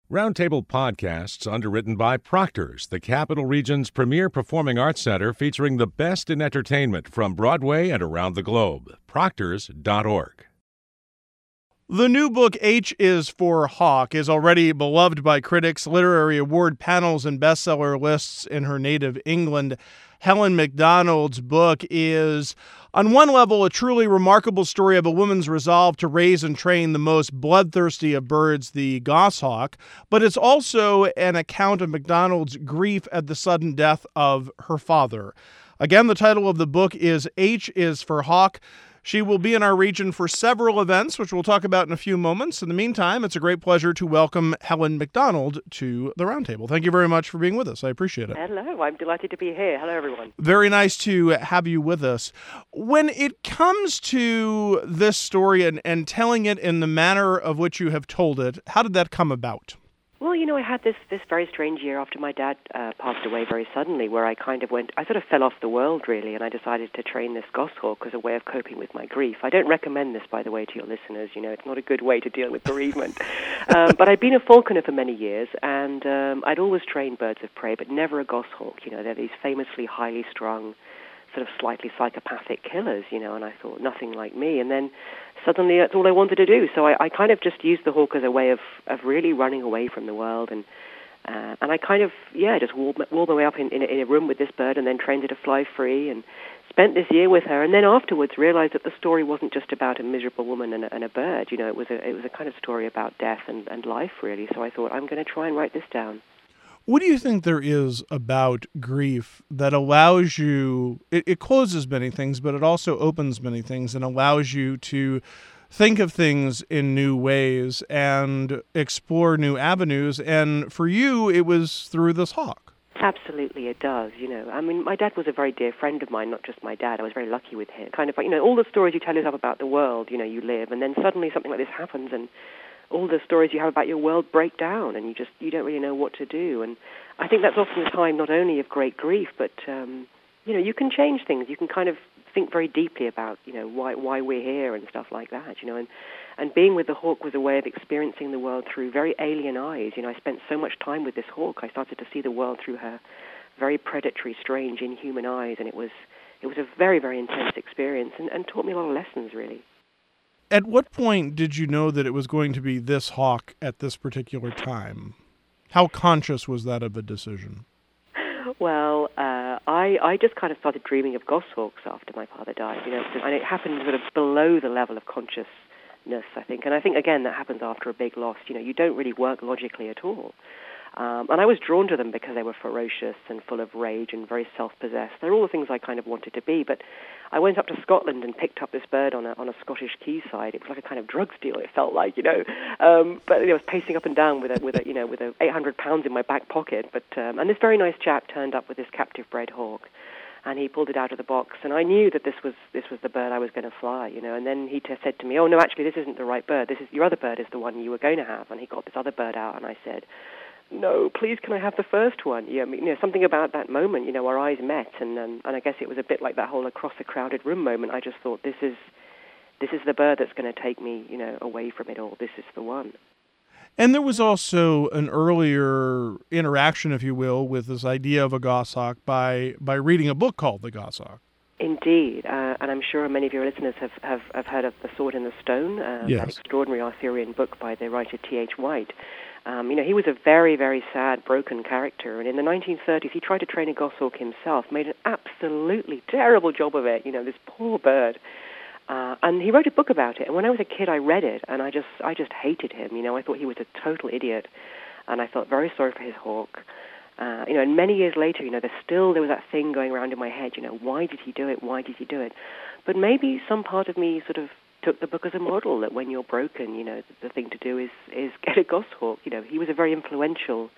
Roundtable Podcasts, underwritten by Proctor's, the Capital Region's premier performing arts center featuring the best in entertainment from Broadway and around the globe. Proctors.org. The new book, H is for Hawk, is already beloved by critics, literary award panels, and bestseller lists in her native England. Helen Macdonald's book is, on one level, a truly remarkable story of a woman's resolve to raise and train the most bloodthirsty of birds, the goshawk, but it's also an account of Macdonald's grief at the sudden death of her father. Again, the title of the book is H is for Hawk. She will be in our region for several events, which we'll talk about in a few moments. In the meantime, it's a great pleasure to welcome Helen Macdonald to the Roundtable. Thank you very much for being with us. I appreciate it. Hello, I'm delighted to be here. Hello, everyone. Very nice to have you with us. When it comes to this story and telling it in the manner of which you have told it, how did that come about? Well, I had this very strange year after my dad passed away very suddenly, where I sort of fell off the world, really, and I decided to train this goshawk as a way of coping with my grief. I don't recommend this, by the way, to your listeners. It's not a good way to deal with bereavement. But I'd been a falconer for many years, and I'd always trained birds of prey, but never a goshawk. They're these famously highly strung, sort of slightly psychopathic killers, and I thought, nothing like me. And then suddenly that's all I wanted to do. So I kind of just used the hawk as a way of really running away from the world. And I kind of, just walled my way up in a room with this bird and then trained it to fly free and spent this year with her. And then afterwards realized that the story wasn't just about a miserable woman and a bird. It was a kind of story about death and life, really. So I thought, I'm going to try and write this down. What do you think there is about grief that allows you, it closes many things, but it also opens many things and allows you to think of things in new ways and explore new avenues? And for you, it was through this hawk. Absolutely, it does. My dad was a very dear friend of mine, not just my dad. I was very lucky with him. Kind of like, all the stories you tell yourself about the world, you live, and then suddenly something like this happens and all the stories you have about your world break down, and you don't really know what to do. And I think that's often a time not only of great grief, but you can change things. You can kind of think very deeply about why we're here and stuff like that. And being with the hawk was a way of experiencing the world through very alien eyes. I spent so much time with this hawk. I started to see the world through her very predatory, strange, inhuman eyes, and it was a very, very intense experience and taught me a lot of lessons, really. At what point did you know that it was going to be this hawk at this particular time? How conscious was that of a decision? Well, I just kind of started dreaming of goshawks after my father died, and it happened sort of below the level of consciousness, I think. And I think, again, that happens after a big loss. You don't really work logically at all. And I was drawn to them because they were ferocious and full of rage and very self-possessed. They're all the things I kind of wanted to be. But I went up to Scotland and picked up this bird on a Scottish quayside. It was like a kind of drug deal. It felt like, But I was pacing up and down with a 800 pounds in my back pocket. But and this very nice chap turned up with this captive bred hawk, and he pulled it out of the box. And I knew that this was the bird I was going to fly. And then he said to me, "Oh no, actually, this isn't the right bird. Your other bird is the one you were going to have." And he got this other bird out, and I said, "No, please, can I have the first one?" Something about that moment, our eyes met, and I guess it was a bit like that whole across the crowded room moment. I just thought, this is the bird that's going to take me, away from it all. This is the one. And there was also an earlier interaction, if you will, with this idea of a goshawk by reading a book called The Goshawk. Indeed, and I'm sure many of your listeners have heard of The Sword in the Stone, yes. That extraordinary Arthurian book by the writer T.H. White. He was a very, very sad, broken character, and in the 1930s he tried to train a goshawk himself, made an absolutely terrible job of it, this poor bird. And he wrote a book about it, and when I was a kid I read it, and I just hated him. I thought he was a total idiot, and I felt very sorry for his hawk. And many years later, there was that thing going around in my head, why did he do it? Why did he do it? But maybe some part of me sort of took the book as a model that when you're broken, the thing to do is get a goshawk. He was a very influential,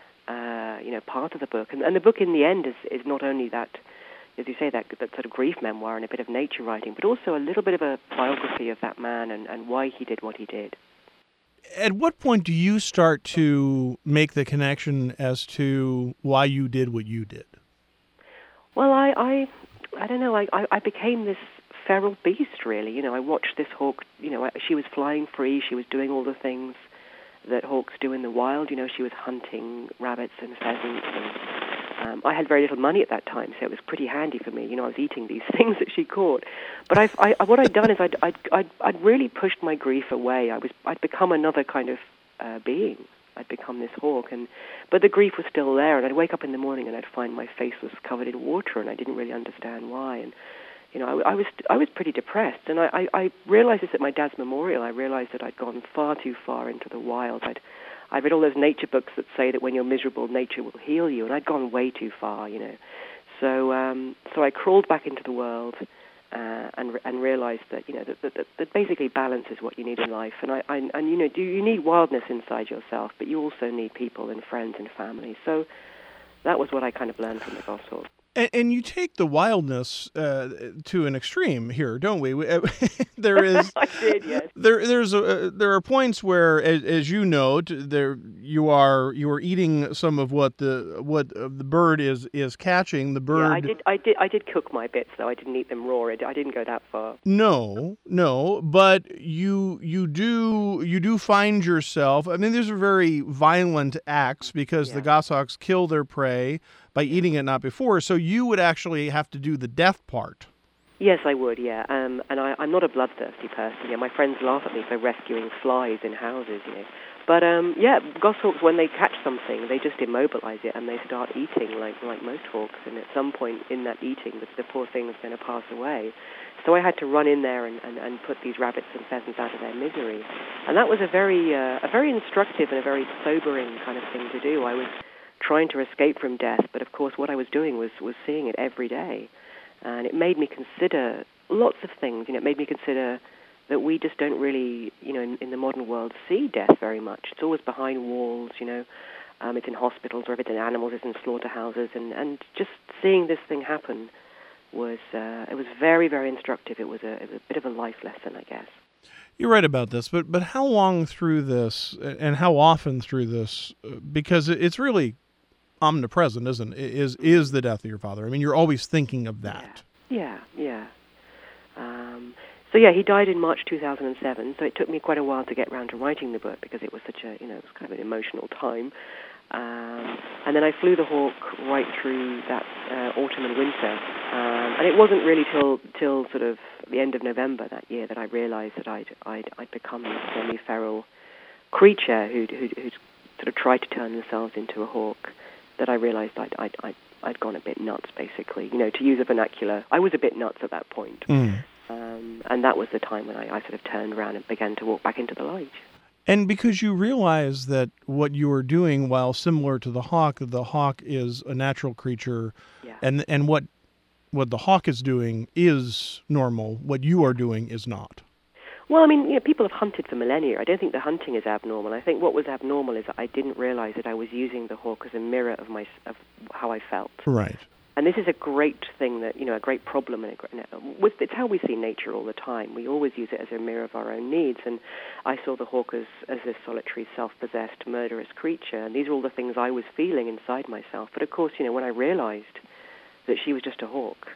part of the book. And the book in the end is not only that, as you say, that sort of grief memoir and a bit of nature writing, but also a little bit of a biography of that man and why he did what he did. At what point do you start to make the connection as to why you did what you did? Well, I don't know. I became this feral beast, really. I watched this hawk. She was flying free. She was doing all the things that hawks do in the wild. She was hunting rabbits and pheasants, and I had very little money at that time, so it was pretty handy for me. I was eating these things that she caught. But what I'd done is I'd really pushed my grief away. I'd become another kind of being. I'd become this hawk, but the grief was still there. And I'd wake up in the morning and I'd find my face was covered in water, and I didn't really understand why. And I was pretty depressed. And I realized this at my dad's memorial. I realized that I'd gone far too far into the wild. I read all those nature books that say that when you're miserable, nature will heal you, and I'd gone way too far. So I crawled back into the world. And realized that that basically balance is what you need in life, and you need wildness inside yourself, but you also need people and friends and family. So that was what I kind of learned from the goshawk. And you take the wildness to an extreme here, don't we? There is. I did, yes. There are points where, as you note, you are eating some of what the bird is catching. The bird. Yeah, I did cook my bits though. I didn't eat them raw. I didn't go that far. No, but you do find yourself. I mean, these are very violent acts because the goshawks kill their prey by eating it, not before. So you would actually have to do the death part. Yes, I would, yeah. And I'm not a bloodthirsty person. Yeah, my friends laugh at me for rescuing flies in houses, But, goshawks, when they catch something, they just immobilize it and they start eating like most hawks. And at some point in that eating, the poor thing is going to pass away. So I had to run in there and put these rabbits and pheasants out of their misery. And that was a very instructive and a very sobering kind of thing to do. I was trying to escape from death, but of course what I was doing was seeing it every day. And it made me consider lots of things. It made me consider that we just don't really, in the modern world, see death very much. It's always behind walls, it's in hospitals, or if it's in animals, it's in slaughterhouses. And just seeing this thing happen was very, very instructive. It was a bit of a life lesson, I guess. You're right about this, but how long through this, and how often through this, because it's really omnipresent, isn't it? Is the death of your father? I mean, you're always thinking of that. Yeah. So he died in March 2007. So it took me quite a while to get around to writing the book because it was such it was kind of an emotional time. And then I flew the hawk right through that autumn and winter. And it wasn't really till sort of the end of November that year that I realized that I'd become this semi-feral creature who'd sort of tried to turn themselves into a hawk. That I realized I'd gone a bit nuts, basically. To use a vernacular, I was a bit nuts at that point. And that was the time when I sort of turned around and began to walk back into the light. And because you realize that what you are doing, while similar to the hawk is a natural creature, and what the hawk is doing is normal, what you are doing is not. Well, I mean, people have hunted for millennia. I don't think the hunting is abnormal. I think what was abnormal is that I didn't realize that I was using the hawk as a mirror of how I felt. Right. And this is a great thing that, a great problem. And it's how we see nature all the time. We always use it as a mirror of our own needs. And I saw the hawk as this solitary, self-possessed, murderous creature. And these are all the things I was feeling inside myself. But of course, when I realized that she was just a hawk,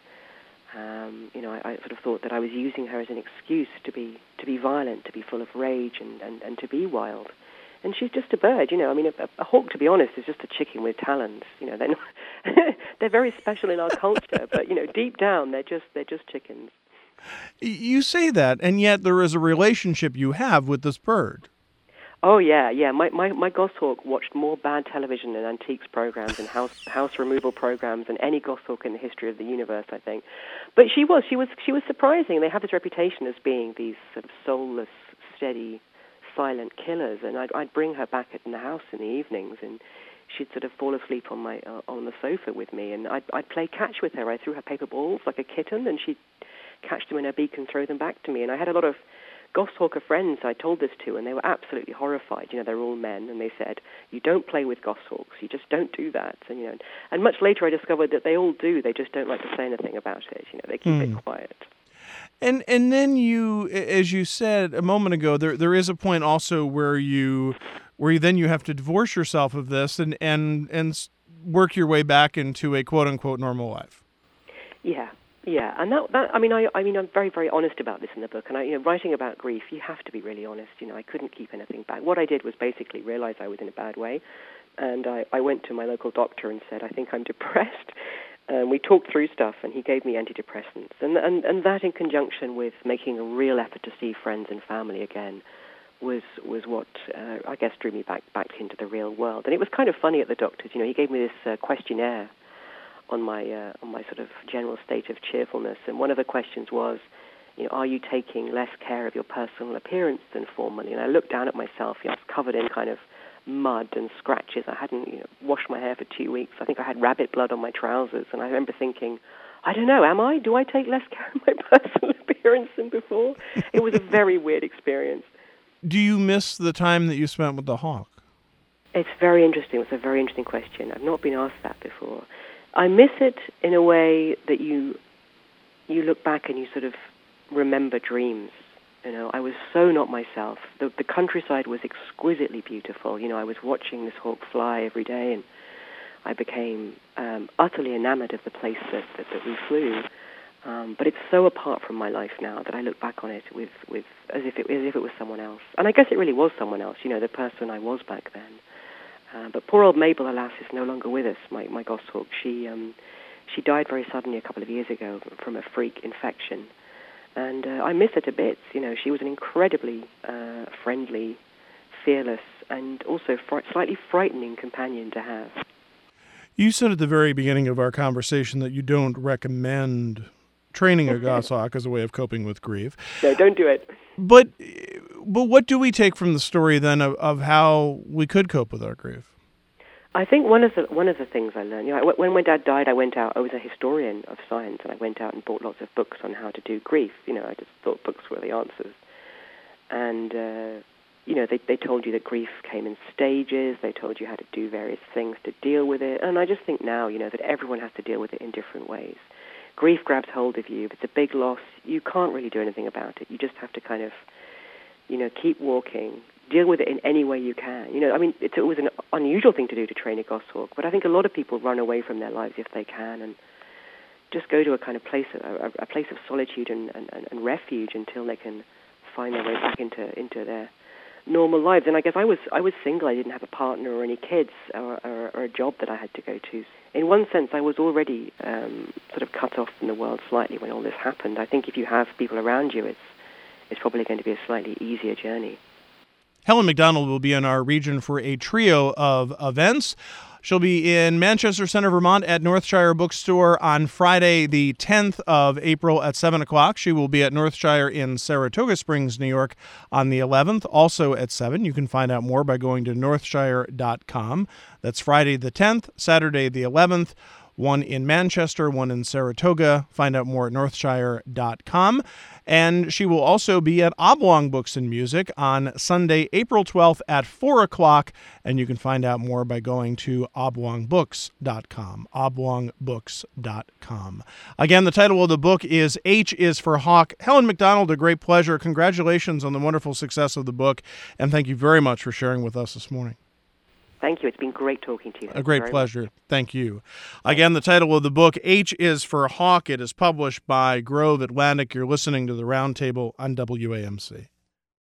I sort of thought that I was using her as an excuse to be violent, to be full of rage, and to be wild. And she's just a bird, I mean, a hawk, to be honest, is just a chicken with talons. They're not they're very special in our culture, but deep down they're just chickens. You say that, and yet there is a relationship you have with this bird. Oh yeah. My goshawk watched more bad television and antiques programs and house removal programs than any goshawk in the history of the universe, I think. But she was surprising. They have this reputation as being these sort of soulless, steady, silent killers. And I'd bring her back in the house in the evenings, and she'd sort of fall asleep on the sofa with me, and I'd play catch with her. I threw her paper balls like a kitten, and she'd catch them in her beak and throw them back to me. And I had a lot of goshawker friends I told this to, and they were absolutely horrified. They're all men, and they said, "You don't play with goshawks. You just don't do that." And much later I discovered that they all do. They just don't like to say anything about it. They keep it quiet. And then you, as you said a moment ago, there is a point also where you have to divorce yourself of this and work your way back into a quote unquote normal life. Yeah. Yeah, and I'm very, very honest about this in the book. And writing about grief, you have to be really honest. I couldn't keep anything back. What I did was basically realize I was in a bad way, and I went to my local doctor and said, I think I'm depressed. We talked through stuff, and he gave me antidepressants. And that, in conjunction with making a real effort to see friends and family again, was what I guess drew me back into the real world. And it was kind of funny at the doctor's. He gave me this questionnaire on my sort of general state of cheerfulness, and one of the questions was, are you taking less care of your personal appearance than formerly? And I looked down at myself. I was covered in kind of mud and scratches. I hadn't washed my hair for 2 weeks. I think I had rabbit blood on my trousers, and I remember thinking, I don't know, am I? Do I take less care of my personal appearance than before? It was a very weird experience. Do you miss the time that you spent with the hawk? It's very interesting. It's a very interesting question. I've not been asked that before. I miss it in a way that you look back and you sort of remember dreams. I was so not myself. The countryside was exquisitely beautiful. I was watching this hawk fly every day, and I became utterly enamored of the place that we flew. But it's so apart from my life now that I look back on it with as if it was someone else. And I guess it really was someone else. The person I was back then. But poor old Mabel, alas, is no longer with us, my goshawk. She died very suddenly a couple of years ago from a freak infection. And I miss her to bits. She was an incredibly friendly, fearless, and also slightly frightening companion to have. You said at the very beginning of our conversation that you don't recommend training a goshawk as a way of coping with grief. No, don't do it. But what do we take from the story then of how we could cope with our grief? I think one of the things I learned, when my dad died, I went out. I was a historian of science, and I went out and bought lots of books on how to do grief. I just thought books were the answers. And they told you that grief came in stages. They told you how to do various things to deal with it. And I just think now, that everyone has to deal with it in different ways. Grief grabs hold of you. If it's a big loss, you can't really do anything about it. You just have to kind of, keep walking, deal with it in any way you can. It was an unusual thing to do to train a goshawk, but I think a lot of people run away from their lives if they can and just go to a kind of place, a place of solitude and refuge until they can find their way back into their normal lives. And I guess I was single. I didn't have a partner or any kids or a job that I had to go to. In one sense, I was already sort of cut off from the world slightly when all this happened. I think if you have people around you, it's probably going to be a slightly easier journey. Helen McDonald will be in our region for a trio of events. She'll be in Manchester Center, Vermont at Northshire Bookstore on Friday, the 10th of April at 7 o'clock. She will be at Northshire in Saratoga Springs, New York on the 11th, also at 7. You can find out more by going to northshire.com. That's Friday the 10th, Saturday the 11th. One in Manchester, one in Saratoga. Find out more at northshire.com. And she will also be at Oblong Books and Music on Sunday, April 12th at 4 o'clock. And you can find out more by going to oblongbooks.com. oblongbooks.com. Again, the title of the book is H is for Hawk. Helen McDonald, a great pleasure. Congratulations on the wonderful success of the book. And thank you very much for sharing with us this morning. Thank you. It's been great talking to you. A great pleasure. Thank you. Again, the title of the book, H is for Hawk. It is published by Grove Atlantic. You're listening to The Roundtable on WAMC.